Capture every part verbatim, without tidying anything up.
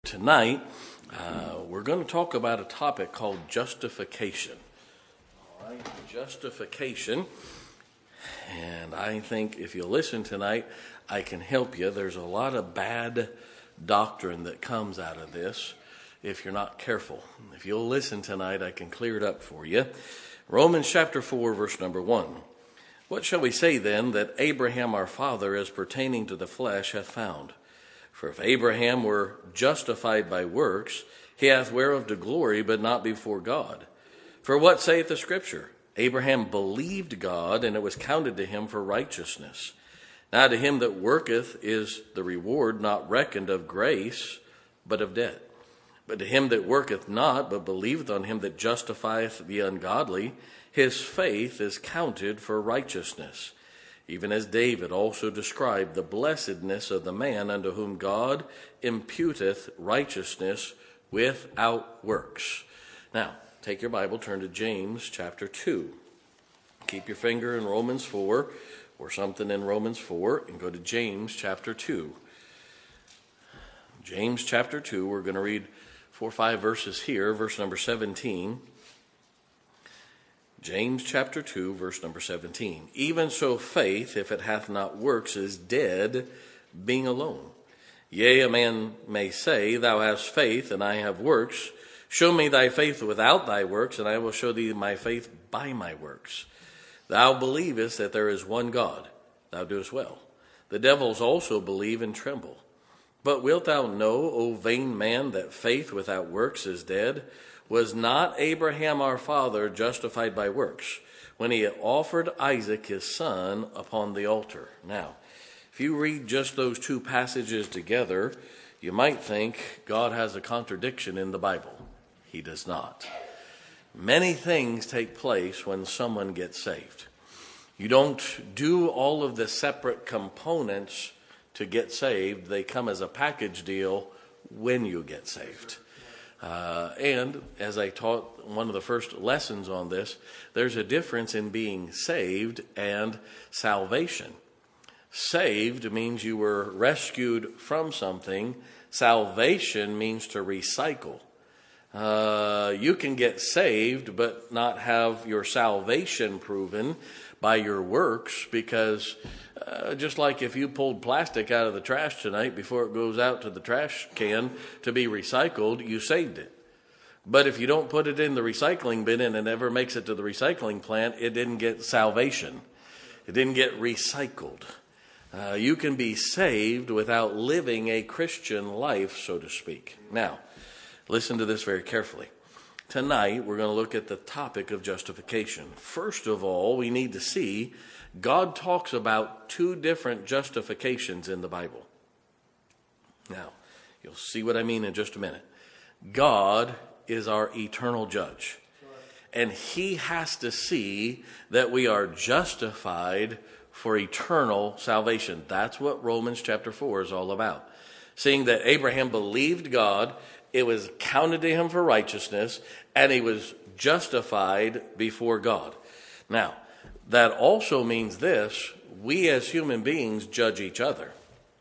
Tonight, uh, we're going to talk about a topic called justification. All right, justification. And I think if you listen tonight, I can help you. There's a lot of bad doctrine that comes out of this if you're not careful. If you'll listen tonight, I can clear it up for you. Romans chapter four, verse number one. What shall we say then that Abraham our father, as pertaining to the flesh, hath found? For if Abraham were justified by works, he hath whereof to glory, but not before God. For what saith the Scripture? Abraham believed God, and it was counted to him for righteousness. Now to him that worketh is the reward not reckoned of grace, but of debt. But to him that worketh not, but believeth on him that justifieth the ungodly, his faith is counted for righteousness. Even as David also described the blessedness of the man unto whom God imputeth righteousness without works. Now, take your Bible, turn to James chapter two. Keep your finger in Romans four or something in Romans four and go to James chapter two. James chapter two, we're going to read four or five verses here, verse number seventeen. James chapter two, verse number seventeen. Even so faith, if it hath not works, is dead, being alone. Yea, a man may say, Thou hast faith, and I have works. Show me thy faith without thy works, and I will show thee my faith by my works. Thou believest that there is one God. Thou doest well. The devils also believe and tremble. But wilt thou know, O vain man, that faith without works is dead? Was not Abraham our father justified by works when he offered Isaac his son upon the altar? Now, if you read just those two passages together, you might think God has a contradiction in the Bible. He does not. Many things take place when someone gets saved. You don't do all of the separate components to get saved. They come as a package deal when you get saved. Uh, and as I taught one of the first lessons on this, there's a difference in being saved and salvation. Saved means you were rescued from something. Salvation means to recycle. Uh, you can get saved but not have your salvation proven by your works, because uh, just like if you pulled plastic out of the trash tonight before it goes out to the trash can to be recycled, you saved it. But if you don't put it in the recycling bin and it never makes it to the recycling plant, it didn't get salvation. It didn't get recycled. Uh, you can be saved without living a Christian life, so to speak. Now, listen to this very carefully. Tonight, we're going to look at the topic of justification. First of all, we need to see God talks about two different justifications in the Bible. Now, you'll see what I mean in just a minute. God is our eternal judge, and he has to see that we are justified for eternal salvation. That's what Romans chapter four is all about. Seeing that Abraham believed God, it was counted to him for righteousness, and he was justified before God. Now, that also means this: we as human beings judge each other.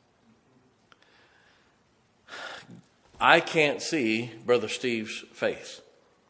I can't see Brother Steve's faith.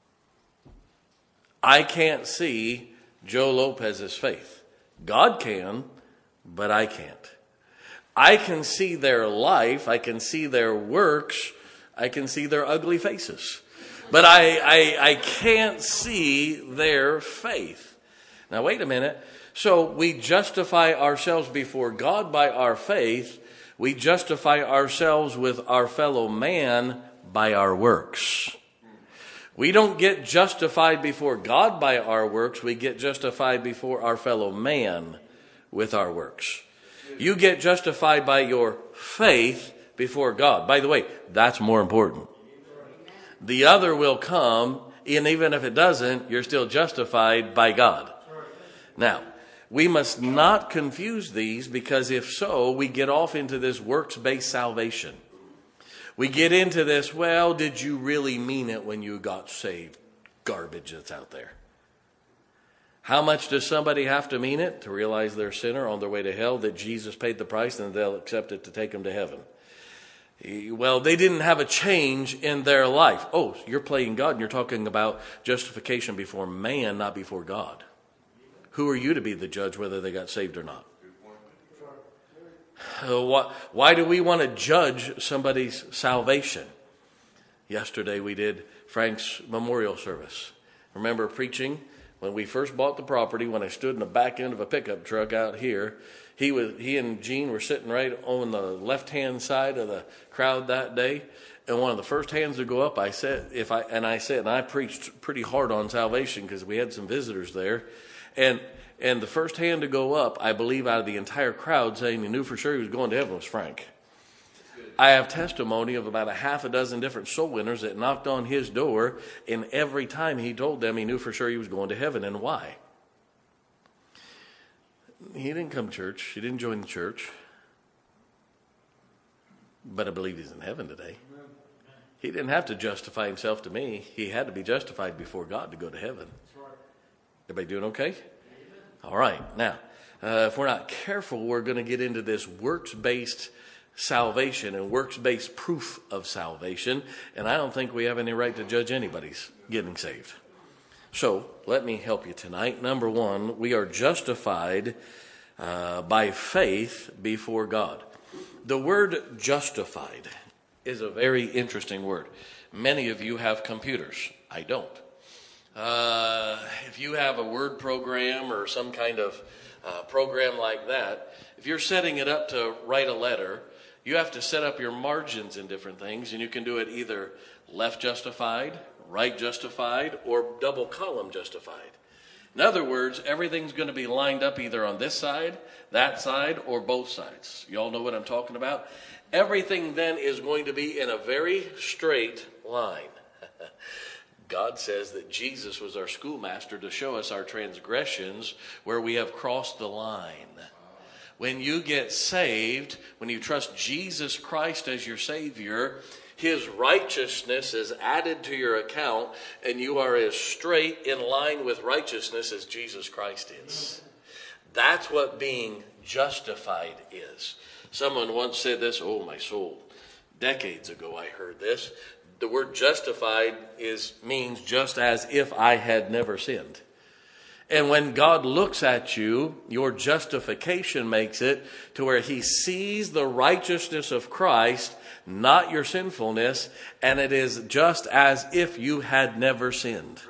I can't see Joe Lopez's faith. God can, but I can't. I can see their life, I can see their works, I can see their ugly faces. But I, I, I can't see their faith. Now, wait a minute. So we justify ourselves before God by our faith. We justify ourselves with our fellow man by our works. We don't get justified before God by our works. We get justified before our fellow man with our works. You get justified by your faith before God. By the way, that's more important. The other will come, and even if it doesn't, you're still justified by God. Now, we must not confuse these, because if so, we get off into this works-based salvation. We get into this, well, did you really mean it when you got saved? Garbage that's out there. How much does somebody have to mean it to realize they're a sinner on their way to hell, that Jesus paid the price and they'll accept it to take them to heaven? Well, they didn't have a change in their life. Oh, you're playing God and you're talking about justification before man, not before God. Who are you to be the judge whether they got saved or not? Uh, why, why do we want to judge somebody's salvation? Yesterday we did Frank's memorial service. Remember preaching when we first bought the property, when I stood in the back end of a pickup truck out here. He was he and Gene were sitting right on the left-hand side of the crowd that day. And one of the first hands to go up, I said, if I and I said, and I preached pretty hard on salvation because we had some visitors there. And and the first hand to go up, I believe out of the entire crowd saying he knew for sure he was going to heaven was Frank. I have testimony of about a half a dozen different soul winners that knocked on his door, and every time he told them he knew for sure he was going to heaven. And why? He didn't come to church. He didn't join the church. But I believe he's in heaven today. He didn't have to justify himself to me. He had to be justified before God to go to heaven. Everybody doing okay? All right. Now, uh, if we're not careful, we're going to get into this works-based salvation and works-based proof of salvation. And I don't think we have any right to judge anybody's getting saved. So let me help you tonight. Number one, we are justified uh, by faith before God. The word justified is a very interesting word. Many of you have computers. I don't. Uh, if you have a Word program or some kind of uh, program like that, if you're setting it up to write a letter, you have to set up your margins and different things, and you can do it either left justified, right justified, or double column justified. In other words, everything's going to be lined up either on this side, that side, or both sides. You all know what I'm talking about? Everything then is going to be in a very straight line. God says that Jesus was our schoolmaster to show us our transgressions where we have crossed the line. When you get saved, when you trust Jesus Christ as your Savior, His righteousness is added to your account, and you are as straight in line with righteousness as Jesus Christ is. That's what being justified is. Someone once said this, oh my soul, decades ago I heard this. The word justified is means just as if I had never sinned. And when God looks at you, your justification makes it to where He sees the righteousness of Christ, not your sinfulness, and it is just as if you had never sinned.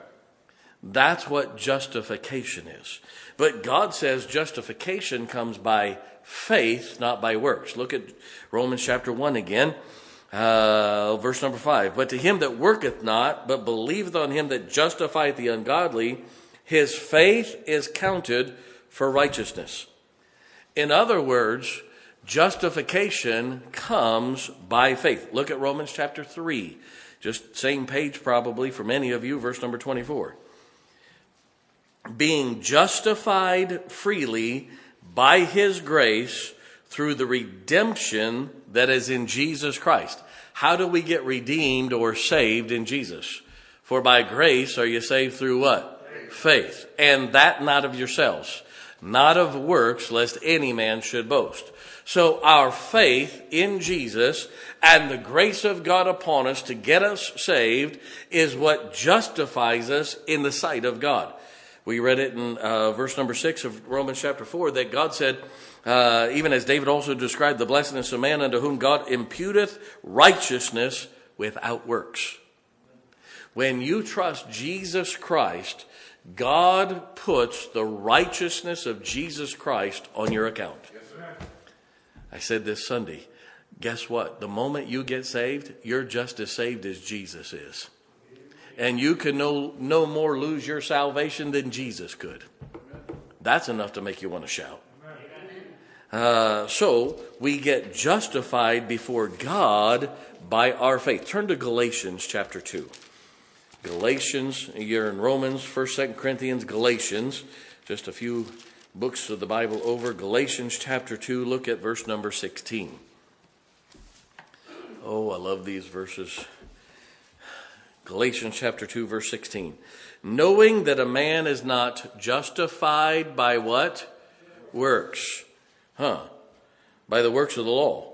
That's what justification is. But God says justification comes by faith, not by works. Look at Romans chapter one again. Uh, verse number five. But to him that worketh not, but believeth on him that justifieth the ungodly, his faith is counted for righteousness. In other words, justification comes by faith. Look at Romans chapter three. Just same page probably for many of you, verse number twenty-four. Being justified freely by his grace through the redemption that is in Jesus Christ. How do we get redeemed or saved in Jesus? For by grace are you saved through what? Faith. Faith. And that not of yourselves, not of works, lest any man should boast. So our faith in Jesus and the grace of God upon us to get us saved is what justifies us in the sight of God. We read it in uh, verse number six of Romans chapter four that God said, Uh, even as David also described the blessedness of man unto whom God imputeth righteousness without works. When you trust Jesus Christ, God puts the righteousness of Jesus Christ on your account. Yes, sir. I said this Sunday. Guess what? The moment you get saved, you're just as saved as Jesus is. And you can no, no more lose your salvation than Jesus could. That's enough to make you want to shout. Uh, so we get justified before God by our faith. Turn to Galatians chapter two. Galatians, you're in Romans, First, Second Corinthians, Galatians. Just a few books of the Bible over. Galatians chapter two, look at verse number sixteen. Oh, I love these verses. Galatians chapter two, verse sixteen. Knowing that a man is not justified by what? Works. Huh. By the works of the law,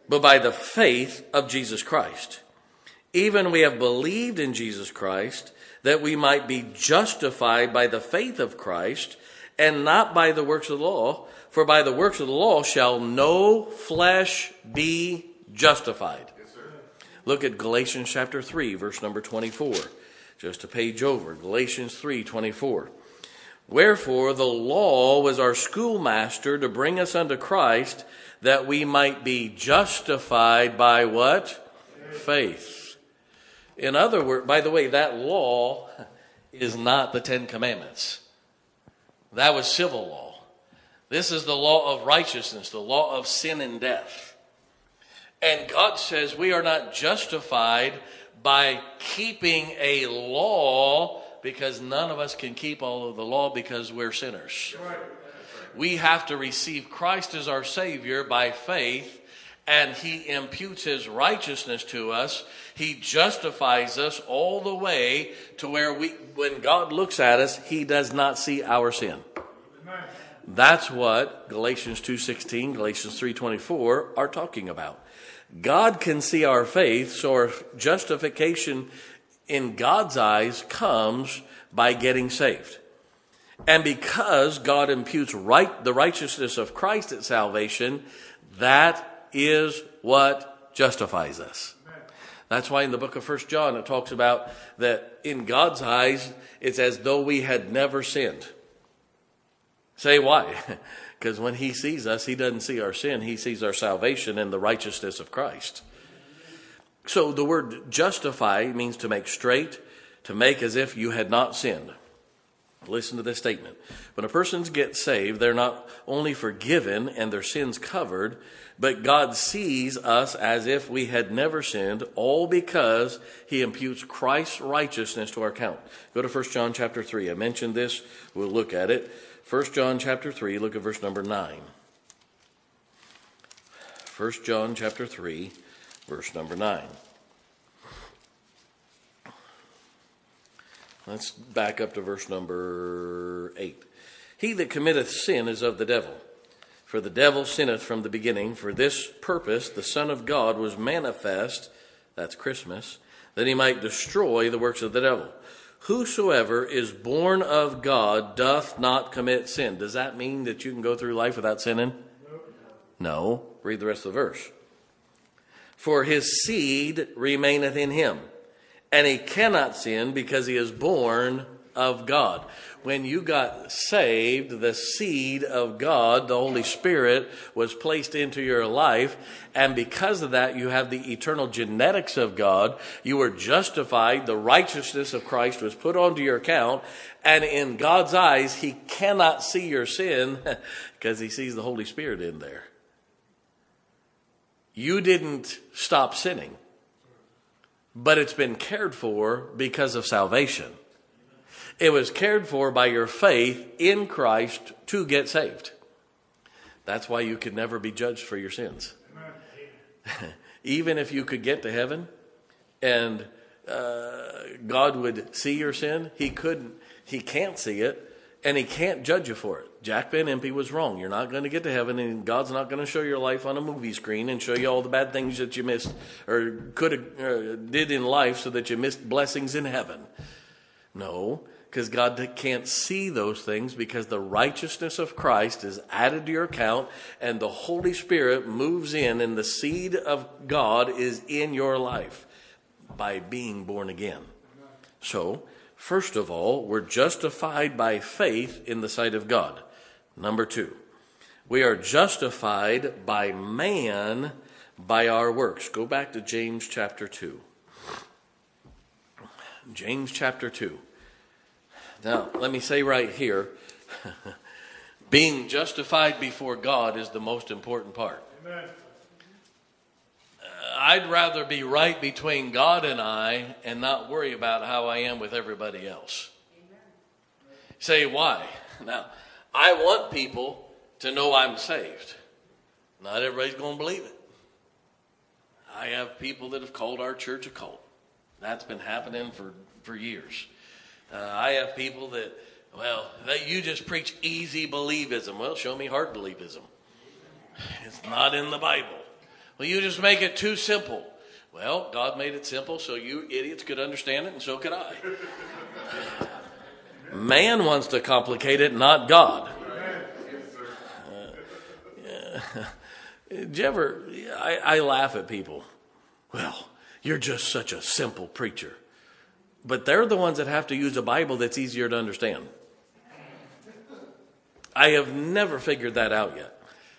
but by the faith of Jesus Christ. Even we have believed in Jesus Christ, that we might be justified by the faith of Christ, and not by the works of the law. For by the works of the law shall no flesh be justified. Yes, sir. Look at Galatians chapter three, verse number twenty-four. Just a page over. Galatians three twenty-four. Wherefore the law was our schoolmaster to bring us unto Christ, that we might be justified by what? Faith. Faith. In other words, by the way, that law is not the Ten Commandments. That was civil law. This is the law of righteousness, the law of sin and death. And God says we are not justified by keeping a law, because none of us can keep all of the law because we're sinners. We have to receive Christ as our Savior by faith, and He imputes His righteousness to us. He justifies us all the way to where we, when God looks at us, He does not see our sin. Amen. That's what Galatians two sixteen, Galatians three twenty-four are talking about. God can see our faith, so our justification in God's eyes comes by getting saved. And because God imputes right the righteousness of Christ at salvation, that is what justifies us. That's why in the book of First John it talks about that in God's eyes it's as though we had never sinned. Say why? Because when He sees us, He doesn't see our sin. He sees our salvation and the righteousness of Christ. So the word justify means to make straight, to make as if you had not sinned. Listen to this statement. When a person gets saved, they're not only forgiven and their sins covered, but God sees us as if we had never sinned, all because He imputes Christ's righteousness to our account. Go to First John chapter three. I mentioned this. We'll look at it. First John chapter three, look at verse number nine. First John chapter three, verse number nine. Let's back up to verse number eight. He that committeth sin is of the devil. For the devil sinneth from the beginning. For this purpose the Son of God was manifest, that's Christmas, that He might destroy the works of the devil. Whosoever is born of God doth not commit sin. Does that mean that you can go through life without sinning? No. Read the rest of the verse. For his seed remaineth in him, and he cannot sin because he is born of God. When you got saved, the seed of God, the Holy Spirit, was placed into your life. And because of that, you have the eternal genetics of God. You were justified. The righteousness of Christ was put onto your account. And in God's eyes, He cannot see your sin because He sees the Holy Spirit in there. You didn't stop sinning, but it's been cared for because of salvation. It was cared for by your faith in Christ to get saved. That's why you could never be judged for your sins. Even if you could get to heaven and uh, God would see your sin, He couldn't. He can't see it, and He can't judge you for it. Jack Van Impe was wrong. You're not going to get to heaven, and God's not going to show your life on a movie screen and show you all the bad things that you missed or could have uh, did in life so that you missed blessings in heaven. No. Because God can't see those things, because the righteousness of Christ is added to your account and the Holy Spirit moves in and the seed of God is in your life by being born again. So, first of all, we're justified by faith in the sight of God. Number two, we are justified by man by our works. Go back to James chapter two. James chapter two. Now, let me say right here, being justified before God is the most important part. Amen. Uh, I'd rather be right between God and I and not worry about how I am with everybody else. Amen. Say, why? Now, I want people to know I'm saved. Not everybody's going to believe it. I have people that have called our church a cult. That's been happening for, for years. Uh, I have people that, well, that you just preach easy believism. Well, show me hard believism. It's not in the Bible. Well, you just make it too simple. Well, God made it simple so you idiots could understand it, and so could I. Man wants to complicate it, not God. Uh, yeah. Did you ever, I, I laugh at people. Well, you're just such a simple preacher. But they're the ones that have to use a Bible that's easier to understand. I have never figured that out yet.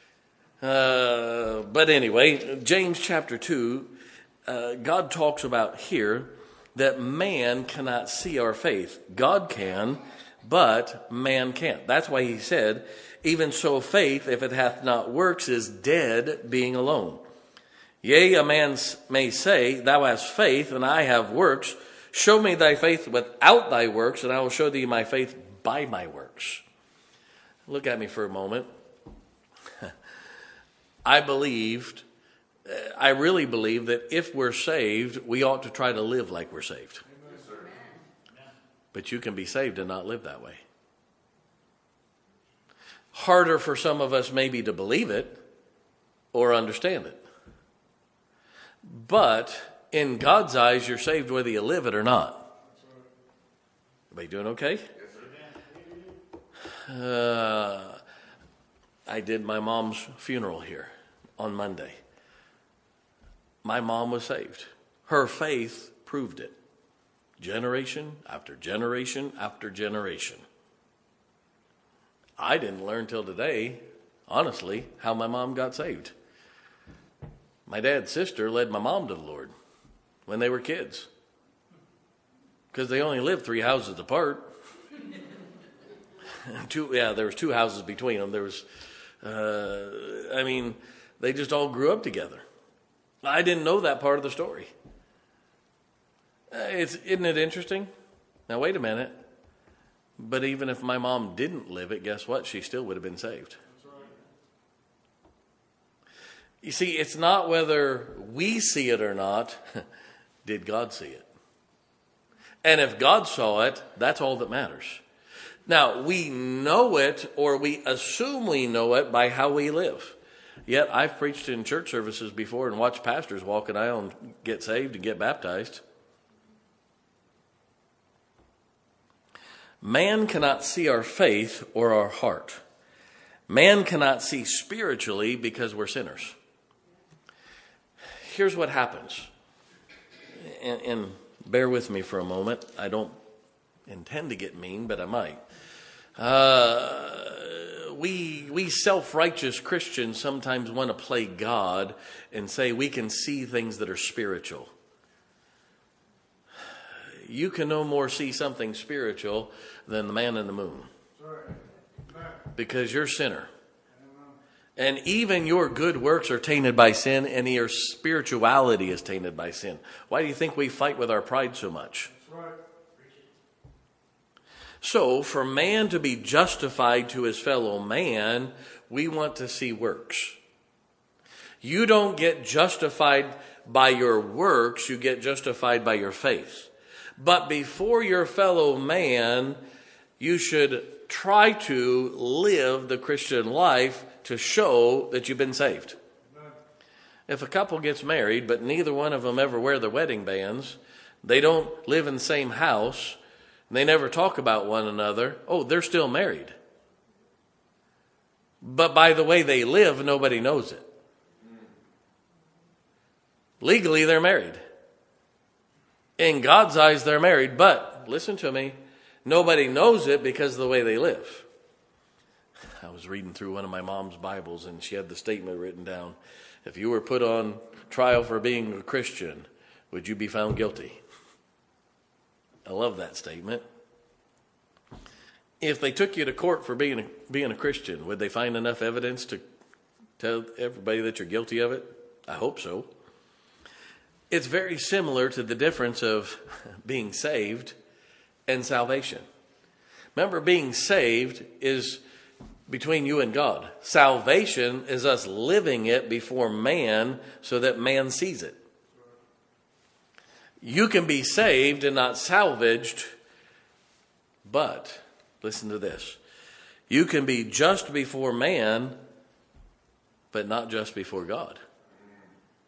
Uh, but anyway, James chapter two, uh, God talks about here that man cannot see our faith. God can, but man can't. That's why he said, even so faith, if it hath not works, is dead, being alone. Yea, a man may say, thou hast faith, and I have works. Show me thy faith without thy works, and I will show thee my faith by my works. Look at me for a moment. I believed, I really believe that if we're saved, we ought to try to live like we're saved. But you can be saved and not live that way. Harder for some of us maybe to believe it or understand it. But in God's eyes, you're saved whether you live it or not. Everybody doing okay? Uh, I did my mom's funeral here on Monday. My mom was saved. Her faith proved it. Generation after generation after generation. I didn't learn till today, honestly, how my mom got saved. My dad's sister led my mom to the Lord when they were kids. Because they only lived three houses apart. two, yeah, there was two houses between them. There was, uh, I mean, they just all grew up together. I didn't know that part of the story. Uh, it's, isn't it interesting? Now, wait a minute. But even if my mom didn't live it, guess what? She still would have been saved. You see, it's not whether we see it or not. Did God see it? And if God saw it, that's all that matters. Now, we know it, or we assume we know it by how we live. Yet, I've preached in church services before and watched pastors walk an aisle and get saved and get baptized. Man cannot see our faith or our heart. Man cannot see spiritually because we're sinners. Here's what happens. And, and bear with me for a moment. I don't intend to get mean, but I might. Uh, we, we self-righteous Christians sometimes want to play God and say we can see things that are spiritual. You can no more see something spiritual than the man in the moon. Because you're a sinner. And even your good works are tainted by sin, and your spirituality is tainted by sin. Why do you think we fight with our pride so much? So, for man to be justified to his fellow man, we want to see works. You don't get justified by your works, you get justified by your faith. But before your fellow man, you should try to live the Christian life to show that you've been saved. If a couple gets married, but neither one of them ever wear their wedding bands, they don't live in the same house, they never talk about one another, oh, they're still married. But by the way they live, nobody knows it. Legally, they're married. In God's eyes, they're married, but, listen to me, nobody knows it because of the way they live. I was reading through one of my mom's Bibles, and she had the statement written down, if you were put on trial for being a Christian, would you be found guilty? I love that statement. If they took you to court for being a, being a Christian, would they find enough evidence to tell everybody that you're guilty of it? I hope so. It's very similar to the difference of being saved and salvation. Remember, being saved is between you and God. Salvation is us living it before man so that man sees it. You can be saved and not salvaged, but listen to this. You can be just before man, but not just before God.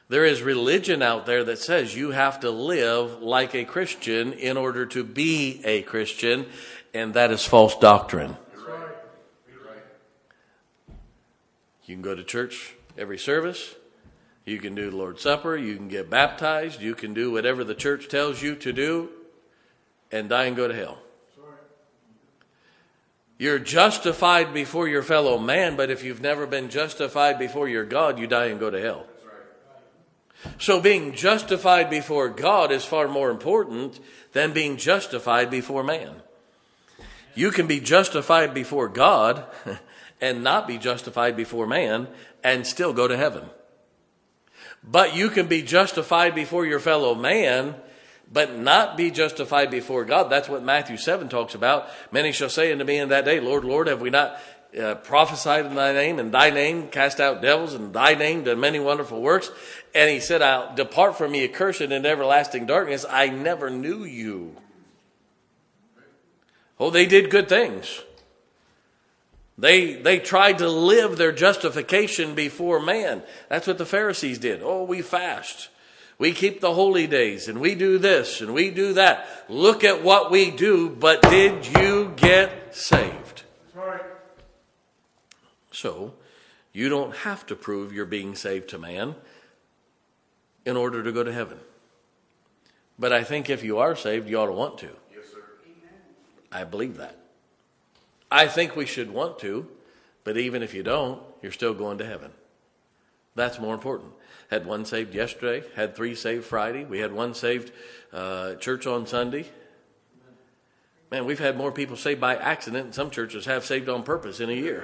There is religion out there that says you have to live like a Christian in order to be a Christian, and that is false doctrine. You're right. You're right. You can go to church every service. You can do the Lord's Supper. You can get baptized. You can do whatever the church tells you to do and die and go to hell. You're justified before your fellow man, but if you've never been justified before your God, you die and go to hell. So being justified before God is far more important than being justified before man. You can be justified before God and not be justified before man and still go to heaven. But you can be justified before your fellow man, but not be justified before God. That's what Matthew seven talks about. Many shall say unto me in that day, Lord, Lord, have we not uh, prophesied in thy name, in thy name cast out devils, in thy name done many wonderful works? And he said, I'll depart from me, accursed, in everlasting darkness. I never knew you. Oh, they did good things. They they tried to live their justification before man. That's what the Pharisees did. Oh, we fast. We keep the holy days, and we do this, and we do that. Look at what we do, but did you get saved? Right. So, you don't have to prove you're being saved to man in order to go to heaven. But I think if you are saved, you ought to want to. Yes, sir. I believe that. I think we should want to, but even if you don't, you're still going to heaven. That's more important. Had one saved yesterday, had three saved Friday. We had one saved uh, church on Sunday. Man, we've had more people saved by accident than some churches have saved on purpose in a year.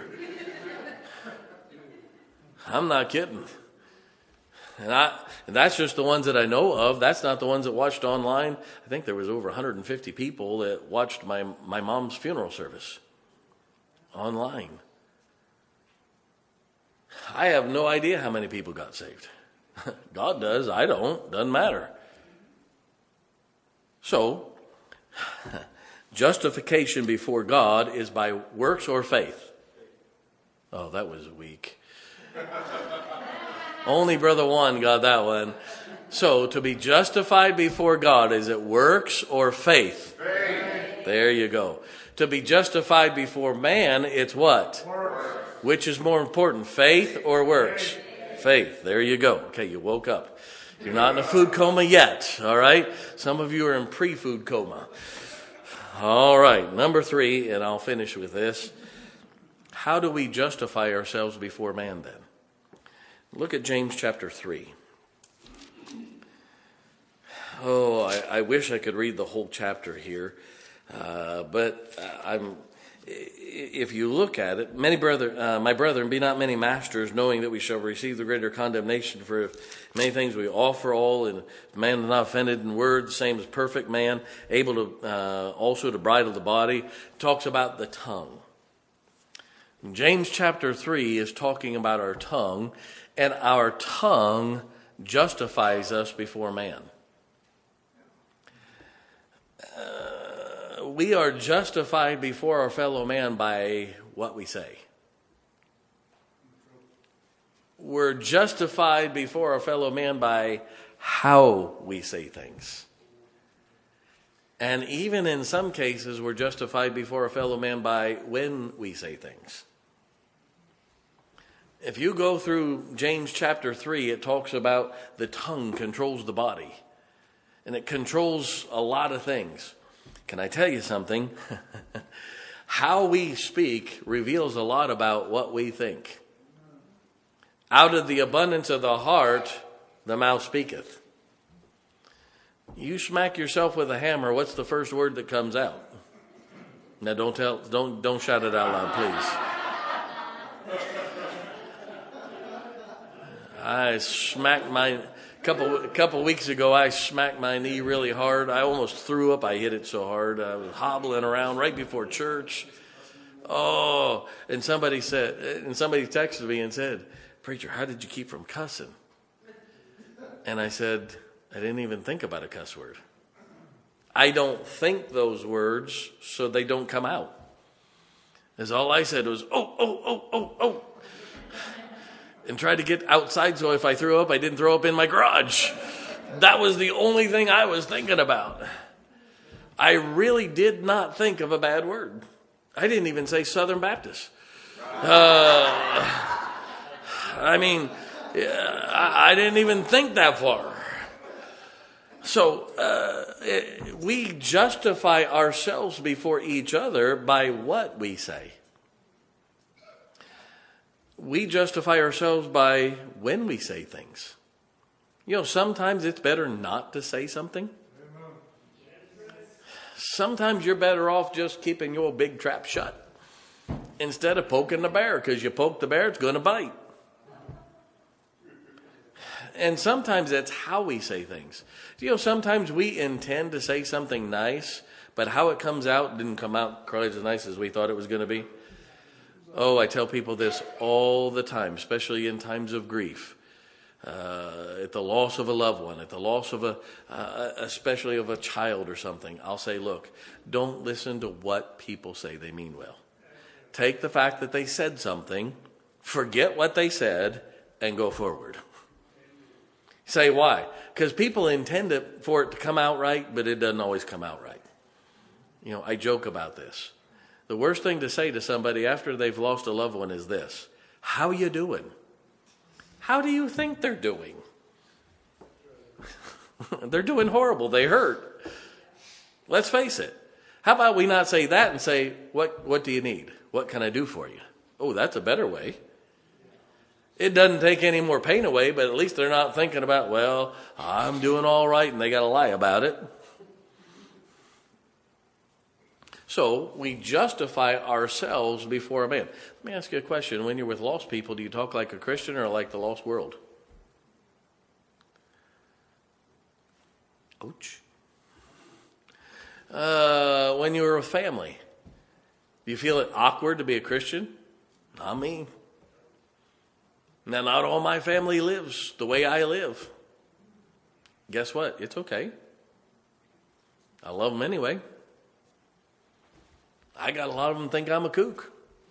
I'm not kidding. And I and that's just the ones that I know of. That's not the ones that watched online. I think there was over one hundred fifty people that watched my, my mom's funeral service online. I have no idea how many people got saved. God does. I don't. Doesn't matter. So, justification before God is by works or faith. Oh, that was weak. Only Brother One got that one. So, to be justified before God, is it works or faith? Faith. There you go. To be justified before man, it's what? Works. Which is more important, faith or works? Faith. Faith. There you go. Okay, you woke up. You're not in a food coma yet, all right? Some of you are in pre-food coma. All right, number three, and I'll finish with this. How do we justify ourselves before man then? Look at James chapter three. Oh, I, I wish I could read the whole chapter here, uh, but I'm. If you look at it, many brother, uh, my brethren, be not many masters, knowing that we shall receive the greater condemnation. For if many things we offer all, and man is not offended in word, the same as perfect man, able to uh, also to bridle the body. Talks about the tongue. James chapter three is talking about our tongue, and our tongue justifies us before man. Uh, we are justified before our fellow man by what we say. We're justified before our fellow man by how we say things. And even in some cases, we're justified before our fellow man by when we say things. If you go through James chapter three, it talks about the tongue controls the body. And it controls a lot of things. Can I tell you something? How we speak reveals a lot about what we think. Out of the abundance of the heart, the mouth speaketh. You smack yourself with a hammer, what's the first word that comes out? Now don't tell, don't don't shout it out loud, please. I smacked my couple a couple weeks ago. I smacked my knee really hard. I almost threw up. I hit it so hard. I was hobbling around right before church. Oh, and somebody said, and somebody texted me and said, "Preacher, how did you keep from cussing?" And I said, I didn't even think about a cuss word. I don't think those words, so they don't come out. As all I said was, oh, oh, oh, oh, oh. and tried to get outside so if I threw up, I didn't throw up in my garage. That was the only thing I was thinking about. I really did not think of a bad word. I didn't even say Southern Baptist. Uh, I mean, I didn't even think that far. So uh, it, we justify ourselves before each other by what we say. We justify ourselves by when we say things. You know, sometimes it's better not to say something. Sometimes you're better off just keeping your big trap shut instead of poking the bear, because you poke the bear, it's going to bite. And sometimes that's how we say things. You know, sometimes we intend to say something nice, but how it comes out didn't come out quite as nice as we thought it was going to be. Oh, I tell people this all the time, especially in times of grief. Uh, at the loss of a loved one, at the loss of a, uh, especially of a child or something, I'll say, look, don't listen to what people say they mean well. Take the fact that they said something, forget what they said, and go forward. Say why? Because people intend it for it to come out right, but it doesn't always come out right. You know, I joke about this. The worst thing to say to somebody after they've lost a loved one is this: how you doing? How do you think they're doing? They're doing horrible. They hurt. Let's face it. How about we not say that and say, what, what do you need? What can I do for you? Oh, that's a better way. It doesn't take any more pain away, but at least they're not thinking about, well, I'm doing all right, and they got to lie about it. So we justify ourselves before a man. Let me ask you a question. When you're with lost people, do you talk like a Christian or like the lost world? Ouch. Uh, when you're with family, do you feel it awkward to be a Christian? Not me. Now, not all my family lives the way I live. Guess what? It's okay. I love them anyway. I got a lot of them think I'm a kook.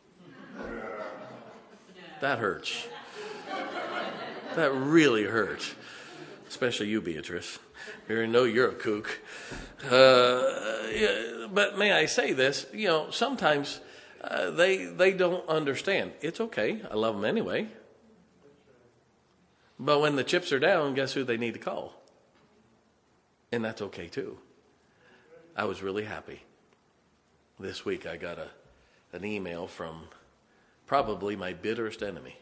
That hurts. That really hurts. Especially you, Beatrice. You know you're a kook. Uh, yeah, but may I say this? You know, sometimes uh, they they don't understand. It's okay. I love them anyway. But when the chips are down, guess who they need to call? And that's okay too. I was really happy. This week I got a an email from probably my bitterest enemy.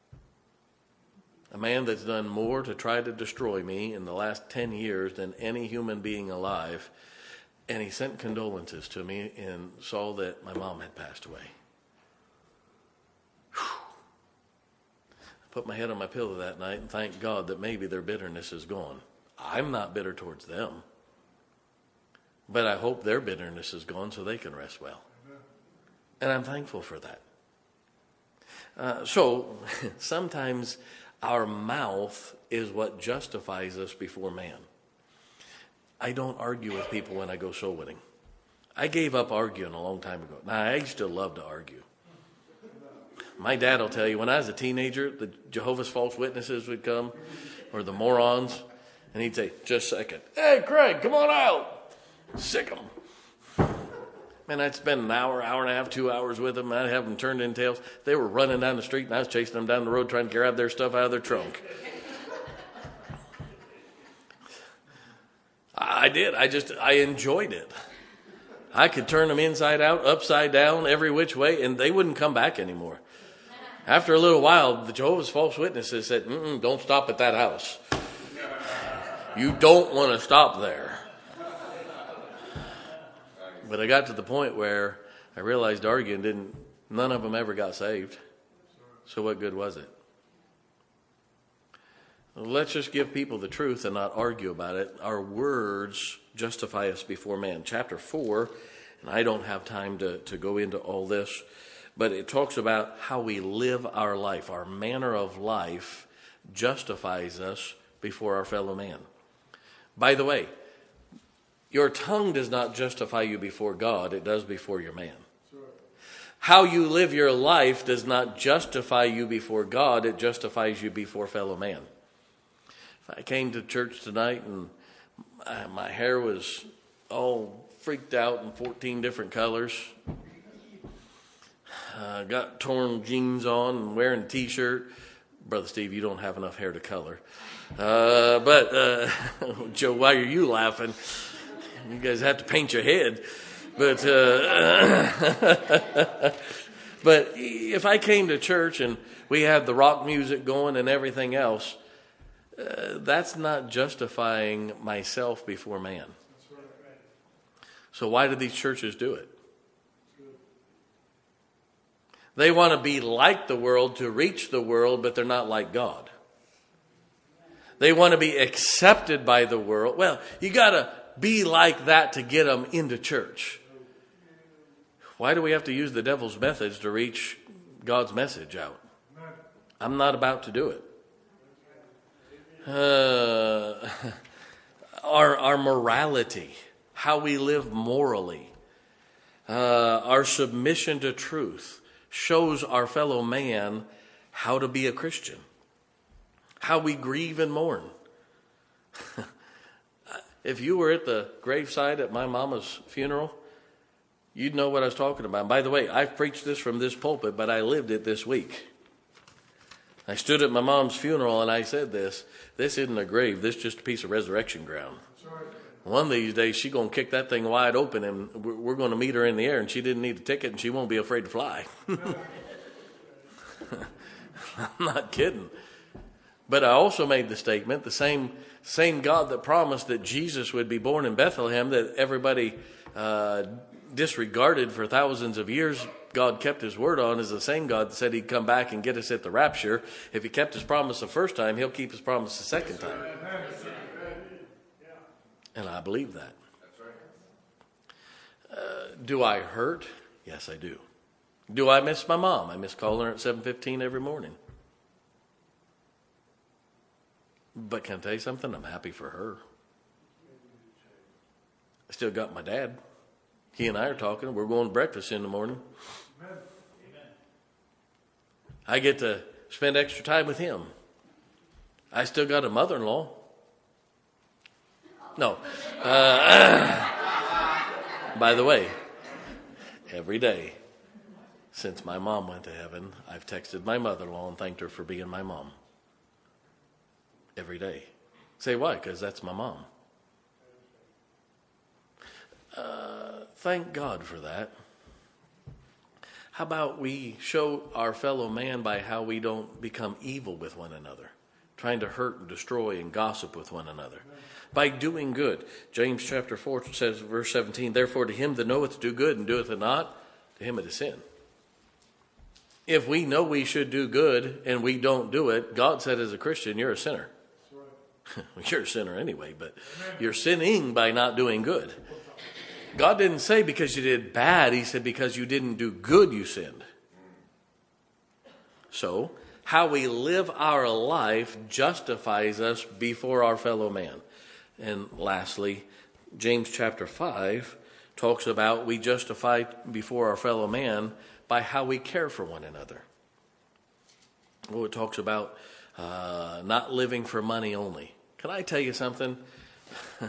A man that's done more to try to destroy me in the last ten years than any human being alive. And he sent condolences to me and saw that my mom had passed away. Whew. I put my head on my pillow that night and thanked God that maybe their bitterness is gone. I'm not bitter towards them. But I hope their bitterness is gone so they can rest well. And I'm thankful for that. Uh, so sometimes our mouth is what justifies us before man. I don't argue with people when I go soul winning. I gave up arguing a long time ago. Now, I used to love to argue. My dad will tell you, when I was a teenager, the Jehovah's False Witnesses would come, or the morons, and he'd say, just a second. Hey, Craig, come on out. Sick 'em. Man, I'd spend an hour, hour and a half, two hours with them. I'd have them turned in tails. They were running down the street, and I was chasing them down the road trying to grab their stuff out of their trunk. I did. I just, I enjoyed it. I could turn them inside out, upside down, every which way, and they wouldn't come back anymore. After a little while, the Jehovah's False Witnesses said, Mm-mm, don't stop at that house. You don't want to stop there. But I got to the point where I realized arguing didn't, none of them ever got saved. So what good was it? Let's just give people the truth and not argue about it. Our words justify us before man. Chapter four, and I don't have time to, to go into all this, but it talks about how we live our life. Our manner of life justifies us before our fellow man. By the way, your tongue does not justify you before God. It does before your man. How you live your life does not justify you before God. It justifies you before fellow man. If I came to church tonight and my hair was all freaked out in fourteen different colors, uh, got torn jeans on and wearing a t-shirt. Brother Steve, you don't have enough hair to color. Uh, but, uh, Joe, why are you laughing? You guys have to paint your head. But uh, but if I came to church and we had the rock music going and everything else, uh, that's not justifying myself before man. So why do these churches do it? They want to be like the world to reach the world, but they're not like God. They want to be accepted by the world. Well, you got to be like that to get them into church. Why do we have to use the devil's methods to reach God's message out? I'm not about to do it. Uh, our, our morality, how we live morally, uh, our submission to truth shows our fellow man how to be a Christian, how we grieve and mourn. If you were at the graveside at my mama's funeral, you'd know what I was talking about. By the way, I've preached this from this pulpit, but I lived it this week. I stood at my mom's funeral and I said this, this isn't a grave, this is just a piece of resurrection ground. One of these days, she's going to kick that thing wide open and we're going to meet her in the air and she didn't need a ticket and she won't be afraid to fly. I'm not kidding. But I also made the statement, the same same God that promised that Jesus would be born in Bethlehem, that everybody uh, disregarded for thousands of years, God kept his word on, is the same God that said he'd come back and get us at the rapture. If he kept his promise the first time, he'll keep his promise the second time. And I believe that. Uh, do I hurt? Yes, I do. Do I miss my mom? I miss calling her at seven fifteen every morning. But can I tell you something? I'm happy for her. I still got my dad. He and I are talking. We're going to breakfast in the morning. Amen. I get to spend extra time with him. I still got a mother-in-law. No. Uh, by the way, every day since my mom went to heaven, I've texted my mother-in-law and thanked her for being my mom. Every day. Say why? Because that's my mom. Uh, thank God for that. How about we show our fellow man by how we don't become evil with one another, trying to hurt and destroy and gossip with one another. By doing good. James chapter four says, verse seventeen, therefore to him that knoweth to do good and doeth it not, to him it is sin. If we know we should do good and we don't do it, God said as a Christian, you're a sinner. You're a sinner anyway, but you're sinning by not doing good. God didn't say because you did bad. He said because you didn't do good, you sinned. So, how we live our life justifies us before our fellow man. And lastly, James chapter five talks about we justify before our fellow man by how we care for one another. Oh, it talks about uh, not living for money only. Can I tell you something? uh,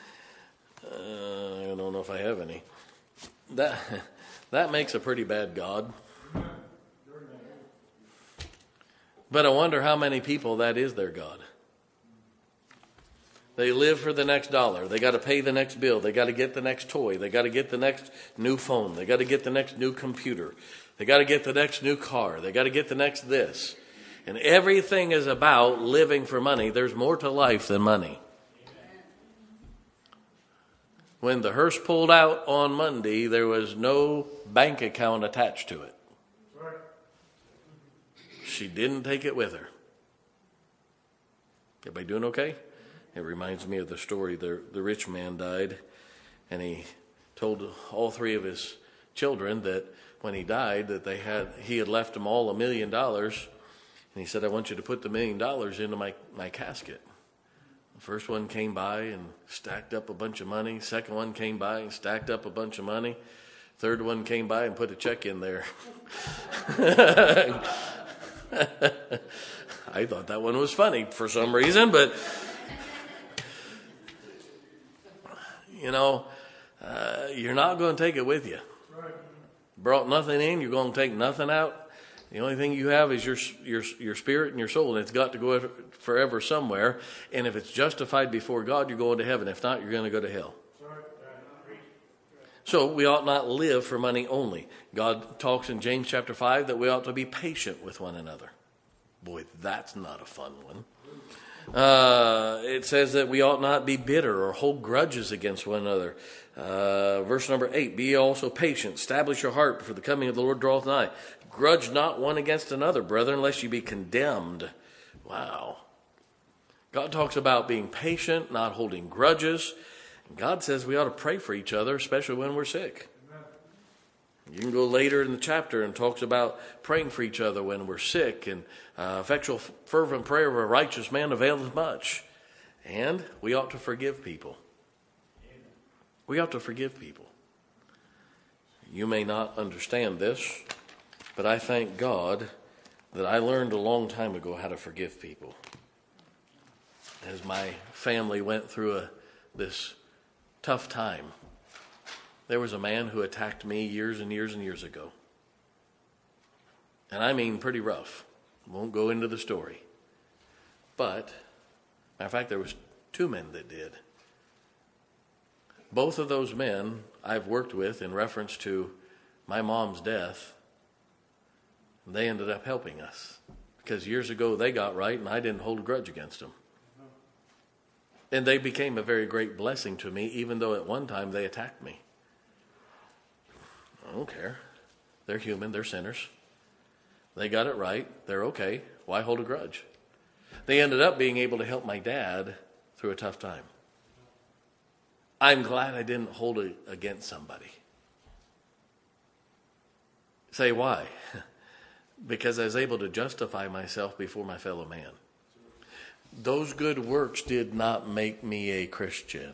I don't know if I have any. That that makes a pretty bad God. But I wonder how many people that is their God. They live for the next dollar. They got to pay the next bill. They got to get the next toy. They got to get the next new phone. They got to get the next new computer. They got to get the next new car. They got to get the next this. And everything is about living for money. There's more to life than money. When the hearse pulled out on Monday, there was no bank account attached to it. She didn't take it with her. Everybody doing okay? It reminds me of the story. The, the rich man died, and he told all three of his children that when he died, that they had he had left them all a million dollars. And he said, I want you to put the million dollars into my, my casket. The first one came by and stacked up a bunch of money. Second one came by and stacked up a bunch of money. Third one came by and put a check in there. I thought that one was funny for some reason, but you know, uh, you're not going to take it with you. Brought nothing in, you're going to take nothing out. The only thing you have is your your your spirit and your soul, and it's got to go forever somewhere. And if it's justified before God, you're going to heaven. If not, you're going to go to hell. So we ought not live for money only. God talks in James chapter five that we ought to be patient with one another. Boy, that's not a fun one. Uh, it says that we ought not be bitter or hold grudges against one another. Uh, verse number eight, be also patient, establish your heart, for the coming of the Lord draweth nigh. Grudge not one against another, brethren, lest you be condemned. Wow. God talks about being patient, not holding grudges. God says we ought to pray for each other, especially when we're sick. You can go later in the chapter and talks about praying for each other when we're sick. And uh, effectual fervent prayer of a righteous man availeth much. And we ought to forgive people. We ought to forgive people. You may not understand this, but I thank God that I learned a long time ago how to forgive people. As my family went through a, this tough time, there was a man who attacked me years and years and years ago. And I mean pretty rough. Won't go into the story. But, matter of fact, there was two men that did. Both of those men I've worked with in reference to my mom's death. They ended up helping us. Because years ago they got right and I didn't hold a grudge against them. And they became a very great blessing to me, even though at one time they attacked me. I don't care. They're human. They're sinners. They got it right. They're okay. Why hold a grudge? They ended up being able to help my dad through a tough time. I'm glad I didn't hold it against somebody. Say why? Because I was able to justify myself before my fellow man. Those good works did not make me a Christian.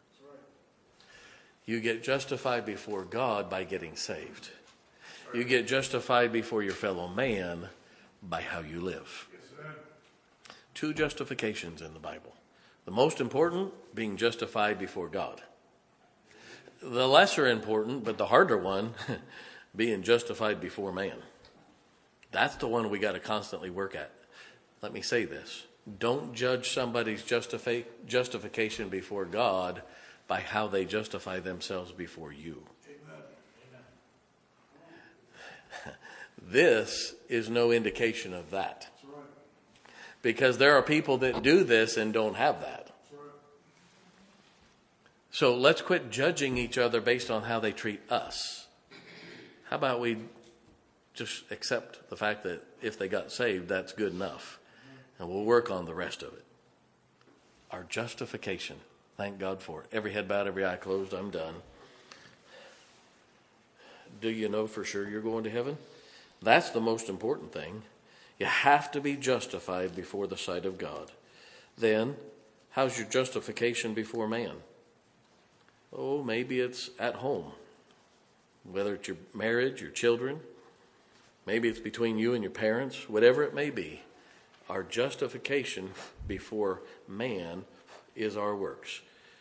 You get justified before God by getting saved. You get justified before your fellow man by how you live. Two justifications in the Bible. The most important, being justified before God. The lesser important, but the harder one, being justified before man. That's the one we got to constantly work at. Let me say this. Don't judge somebody's justifi- justification before God by how they justify themselves before you. Amen. This is no indication of that. Because there are people that do this and don't have that. So let's quit judging each other based on how they treat us. How about we just accept the fact that if they got saved, that's good enough. And we'll work on the rest of it. Our justification. Thank God for it. Every head bowed, every eye closed. I'm done. Do you know for sure you're going to heaven? That's the most important thing. You have to be justified before the sight of God. Then, how's your justification before man? Oh, maybe it's at home. Whether it's your marriage, your children. Maybe it's between you and your parents. Whatever it may be. Our justification before man is our works.